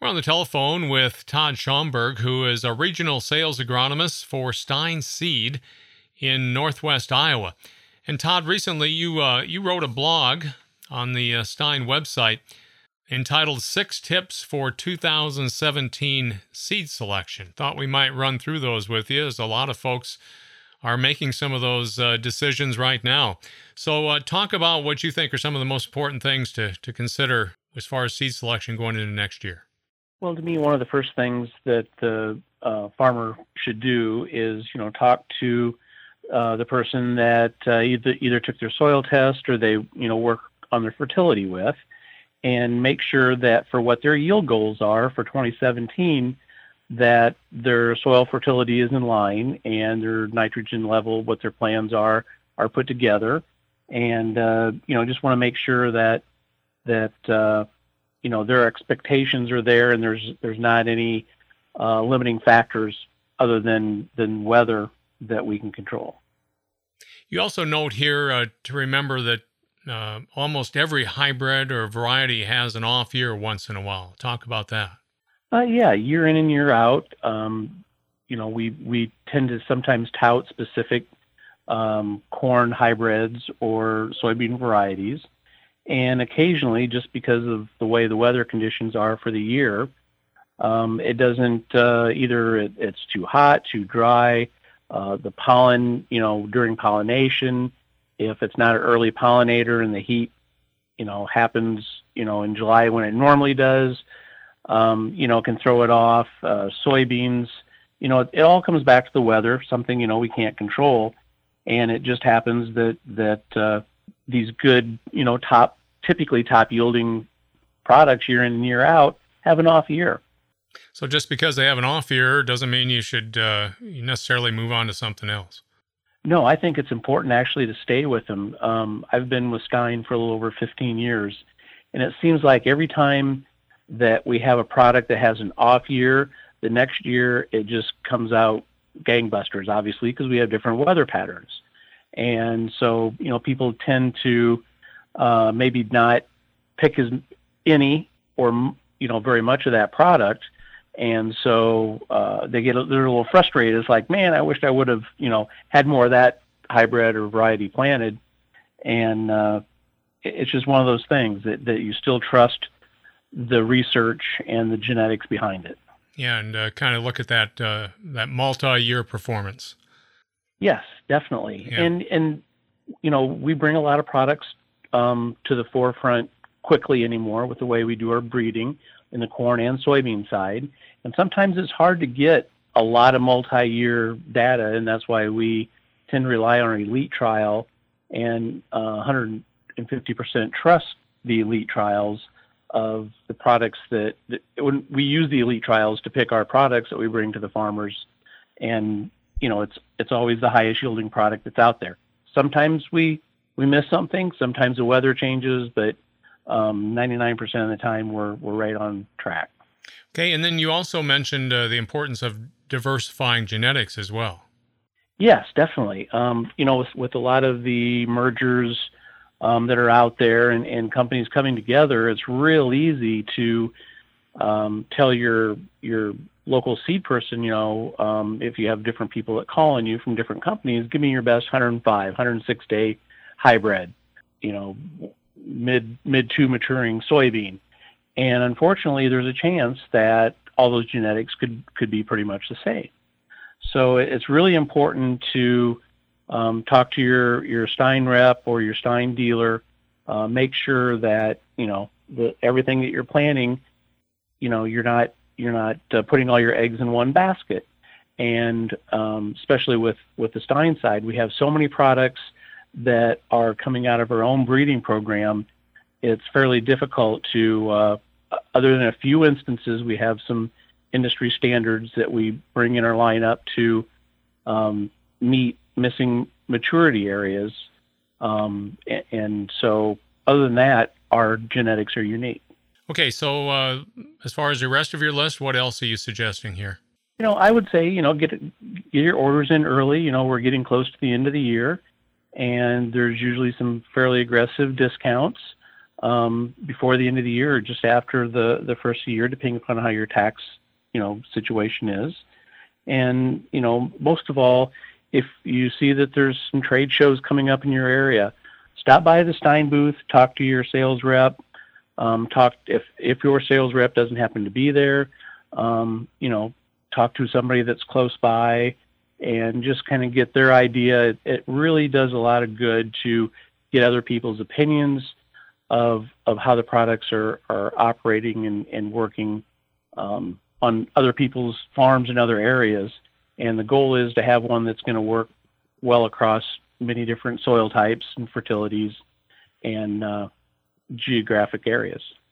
We're on the telephone with Todd Schomburg, who is a regional sales agronomist for Stein Seed in Northwest Iowa. And Todd, recently you wrote a blog on the Stein website entitled 6 Tips for 2017 Seed Selection. Thought we might run through those with you, as a lot of folks are making some of those decisions right now. So talk about what you think are some of the most important things to consider as far as seed selection going into next year. Well, to me, one of the first things that the farmer should do is, talk to the person that either took their soil test or they, work on their fertility with, and make sure that for what their yield goals are for 2017, that their soil fertility is in line and their nitrogen level, what their plans are put together, and just want to make sure that their expectations are there, and there's not any limiting factors other than weather that we can control. You also note here to remember that almost every hybrid or variety has an off year once in a while. Talk about that. Year in and year out. We tend to sometimes tout specific corn hybrids or soybean varieties. And occasionally, just because of the way the weather conditions are for the year, it doesn't either it's too hot, too dry, the pollen, during pollination, if it's not an early pollinator and the heat, happens, in July when it normally does, can throw it off. Soybeans, it all comes back to the weather, something, we can't control. And it just happens that these good, typically top yielding products year in and year out have an off year. So just because they have an off year doesn't mean you should necessarily move on to something else. No, I think it's important actually to stay with them. I've been with Stein for a little over 15 years, and it seems like every time that we have a product that has an off year, the next year it just comes out gangbusters, obviously, because we have different weather patterns. And so, people tend to maybe not pick any or, very much of that product. And so they're a little frustrated. It's like, man, I wish I would have, had more of that hybrid or variety planted. And it's just one of those things that you still trust the research and the genetics behind it. Yeah, and kind of look at that multi-year performance. Yes, definitely. Yeah. And we bring a lot of products to the forefront quickly anymore with the way we do our breeding in the corn and soybean side. And sometimes it's hard to get a lot of multi-year data, and that's why we tend to rely on our elite trial and 150% trust the elite trials of the products that when we use the elite trials to pick our products that we bring to the farmers. And it's always the highest yielding product that's out there. Sometimes we miss something, sometimes the weather changes, but 99% of the time we're right on track. Okay, and then you also mentioned the importance of diversifying genetics as well. Yes, definitely. With a lot of the mergers that are out there and companies coming together, it's real easy to tell your local seed person, if you have different people that call on you from different companies, give me your best 105, 106 day hybrid, mid to maturing soybean. And unfortunately, there's a chance that all those genetics could be pretty much the same. So it's really important to talk to your Stein rep or your Stein dealer. Make sure that everything that you're planting, you're not putting all your eggs in one basket. And especially with the Stein side, we have so many products that are coming out of our own breeding program. It's fairly difficult to, other than a few instances, we have some industry standards that we bring in our lineup to meet missing maturity areas. And so other than that, our genetics are unique. Okay, so as far as the rest of your list, what else are you suggesting here? I would say, get your orders in early. We're getting close to the end of the year, and there's usually some fairly aggressive discounts before the end of the year, or just after the first of the year, depending upon how your tax situation is. And most of all, if you see that there's some trade shows coming up in your area, stop by the Stine booth, talk to your sales rep. Talk if your sales rep doesn't happen to be there. Talk to somebody that's close by, and just kind of get their idea. It really does a lot of good to get other people's opinions of how the products are operating and working on other people's farms in other areas. And the goal is to have one that's going to work well across many different soil types and fertilities and geographic areas.